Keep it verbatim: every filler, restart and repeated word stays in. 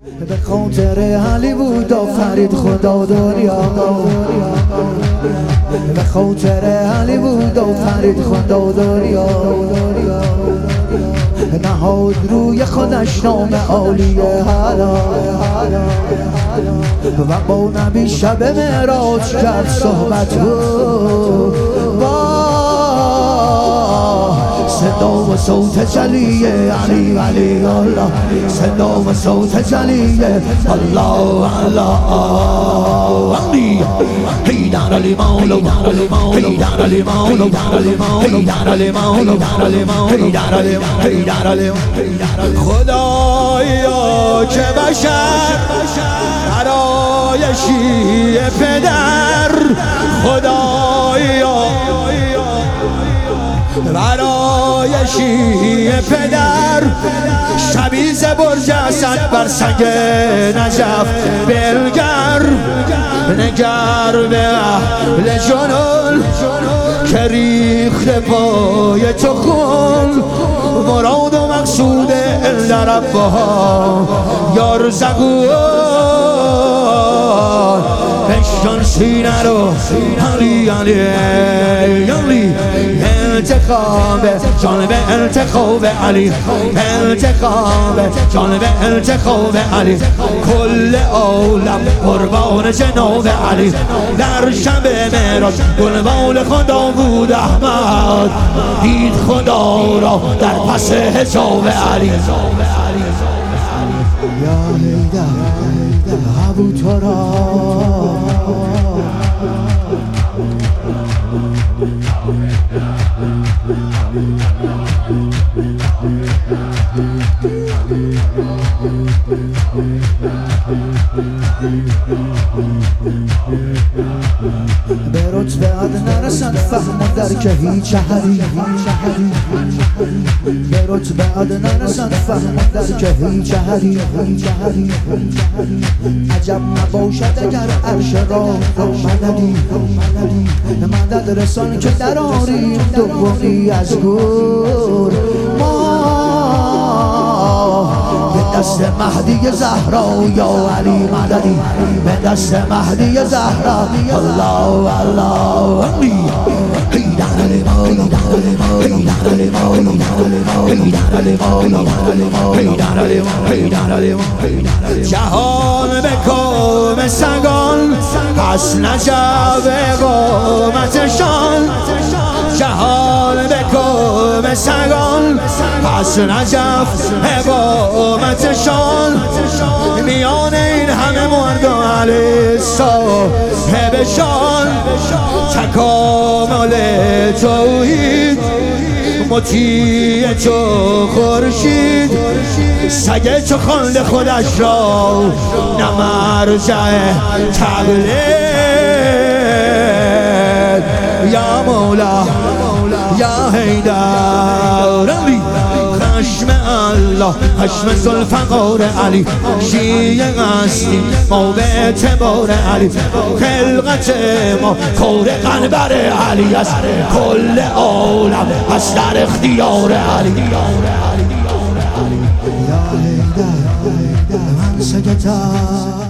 به خاطر علی بود آفرید خدا دنیا، به خاطر علی بود آفرید خدا دنیا، نهاد روی خودش نام عالی حالا و با نبی شب معراج کرد صحبت با صدا و صوت جلیه علی علی الله، صدا و صوت جلیه الله الله علی حیدر علی مولا حیدر علی مولا حیدر علی مولا حیدر علی حیدر علی خدایا که بشر برای شیعه پدر، خدایا برای شیعه پدر شبیز برج اسد بر سنگ نجف بلگر، نگر به اهل جنون که ریخت پای تو خون، مراد و مقصود در ربها یار زگون بشکن سینه رو علی علی علی انتخاب جانب انتخاب علی، انتخاب جانب انتخاب علی، کل عالم قربان جناب علی، در شب معراج گلبال خدا بود احمد، دید خدا را در پس حجاب علی. یا حیدر ابو تراب به رتبه اد نرسد فهم و درک هیچ احدی، به رتبه اد نرسد فهم و درک هیچ احدی، عجب نباشد اگر عرش را مددی، مدد رسان که در آریم دومی از گور ما به دست مهدی زهرا یا علی مددی، به دست مهدی زهرا الله الله علی حیدر علی مولا حیدر علی مولا حیدر علی مولا حیدر علی حیدر علی جهان به کام سگان پس نجف اقامتشان، جهان به کام سگان پس نجف اقامتشان، میان این همه مرد و علی صاحبشان تکامل توحید مطیع تو خورشید، سگ چو خانده خودش را نه مرجع تقلید، یا مولا یا حیدر علی خشم الله خشم ذوالفقار علی، شیعه هستیم ما به اعتبار علی، خلقت ما کور قنبر علی است، کل عالم از در اختیار علی. یا حیدر من سگتم